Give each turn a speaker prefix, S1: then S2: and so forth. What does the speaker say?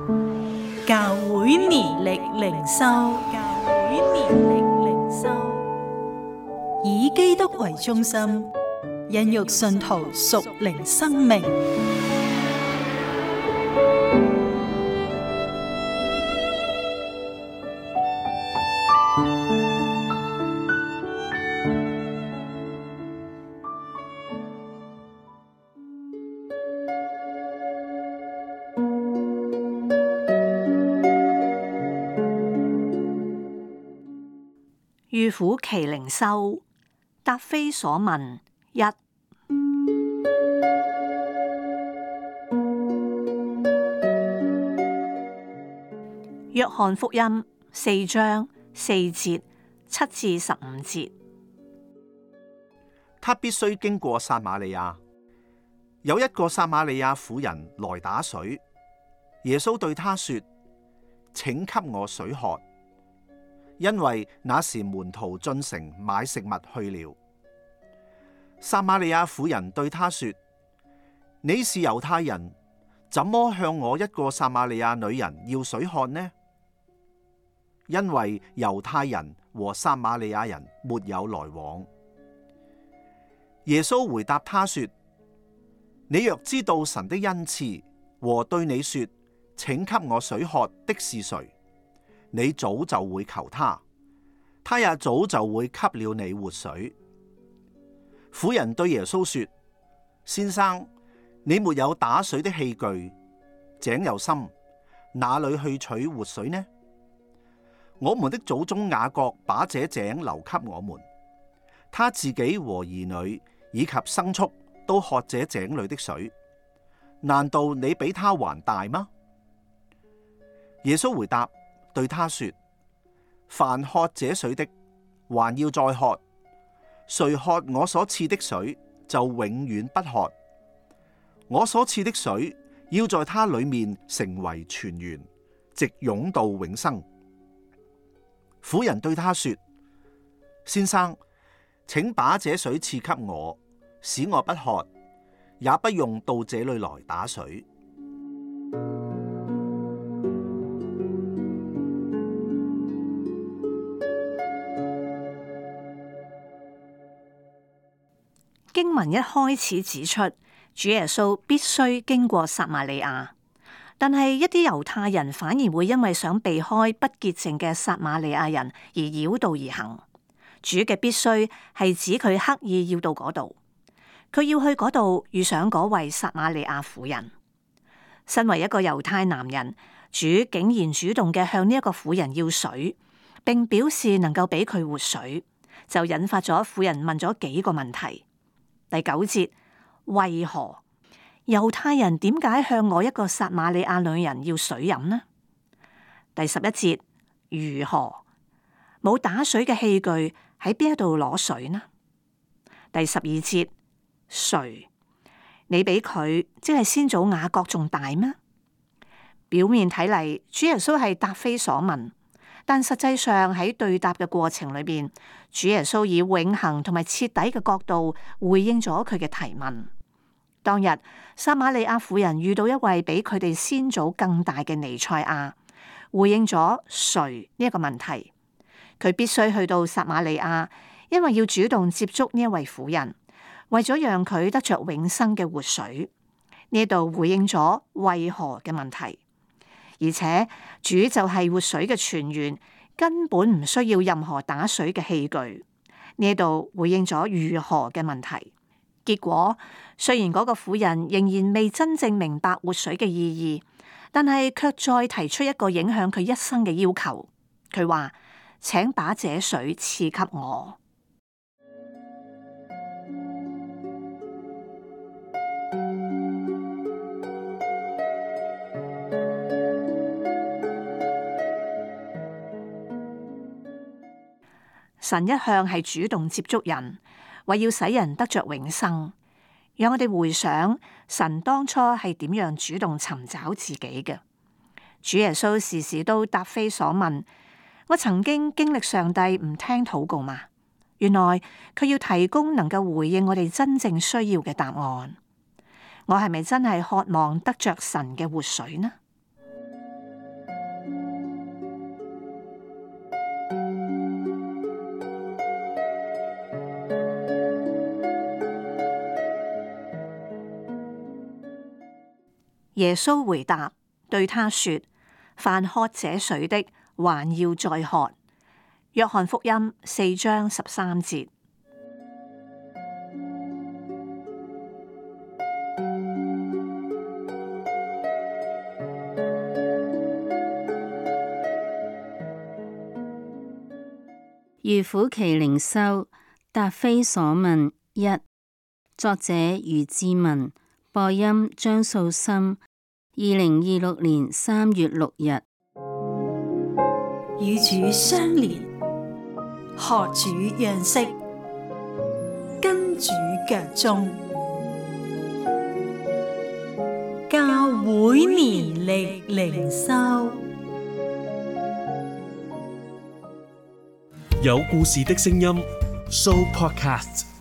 S1: 教會年曆靈修，以基督為中心，孕育信徒屬靈生命。
S2: 預苦期靈修，答非所問一。約翰福音4章4節7至15節。
S3: 他必須經過撒瑪利亞，有一個撒瑪利亞婦人來打水，耶穌對他說：請給我水喝。因為那時門徒進城買食物去了。撒瑪利亞婦人對他說：你是猶太人，怎麼向我一個撒瑪利亞女人要水喝呢？因為猶太人和撒瑪利亞人沒有來往。耶穌回答他說：你若知道神的恩賜和對你說請給我水喝的是誰，你早就會求他，他也早就會給了你活水。婦人對耶穌說：先生，你沒有打水的器具，井又深，哪裏去取活水呢？我們的祖宗雅各把這井留給我們，他自己和兒女以及牲畜都喝這井裏的水，難道你比他還大嗎？耶穌回答對他說：凡喝這水的，還要再喝；誰喝我所賜的水，就永遠不渴。我所賜的水，要在他裏面成為泉源，直湧到永生。婦人對他說：先生，請把這水賜給我，使我不渴，也不用到這裏來打水。
S2: 經文一開始指出，主耶穌必須經過撒瑪利亞，但係一啲猶太人反而會因為想避開不潔淨嘅撒瑪利亞人而繞道而行。主嘅必須係指佢刻意要到嗰度，佢要去嗰度遇上嗰位撒瑪利亞婦人。身為一個猶太男人，主竟然主動嘅向呢一個婦人要水，並表示能夠俾佢活水，就引發咗婦人問咗幾個問題。第9節，為何猶太人點解向我一個撒瑪利亞女人要水飲呢？第11節，如何冇打水嘅器具，喺邊一度攞水呢？第12節，誰？你比佢即係先祖雅各仲大咩？表面睇嚟，主耶穌係答非所問，但實際上喺對答嘅過程裏邊，主耶穌以永恆同埋徹底嘅角度回應咗佢嘅提問。當日撒瑪利亞婦人遇到一位比佢哋先祖更大嘅彌賽亞，回應咗誰呢一個問題。佢必須去到撒瑪利亞，因為要主動接觸呢一位婦人，為咗讓佢得着永生嘅活水。呢度回應咗為何嘅問題，而且主就係活水嘅泉源，根本唔需要任何打水嘅器具。呢度回應咗如何嘅問題。結果雖然嗰個婦人仍然未真正明白活水嘅意義，但係卻再提出一個影響佢一生嘅要求。佢話：請把這水賜給我。神一向係主動接觸人，為要使人得着永生。讓我哋回想神當初係點樣主動尋找自己嘅。主耶穌時時都答非所問。我曾經經歷上帝唔聽禱告嘛？原來佢要提供能夠回應我哋真正需要嘅答案。我係咪真係渴望得着神嘅活水呢？ 耶穌回答，對他說：凡喝這水的，還要再喝。約翰福音4章13節。
S4: 如虎麒靈修，答非所問一。作者余志文，播音張素心。2026年3月6日。
S1: 與主相連，學主樣式，跟主腳蹤，教會年曆靈修。
S5: 有故事的聲音 ，Show Podcast。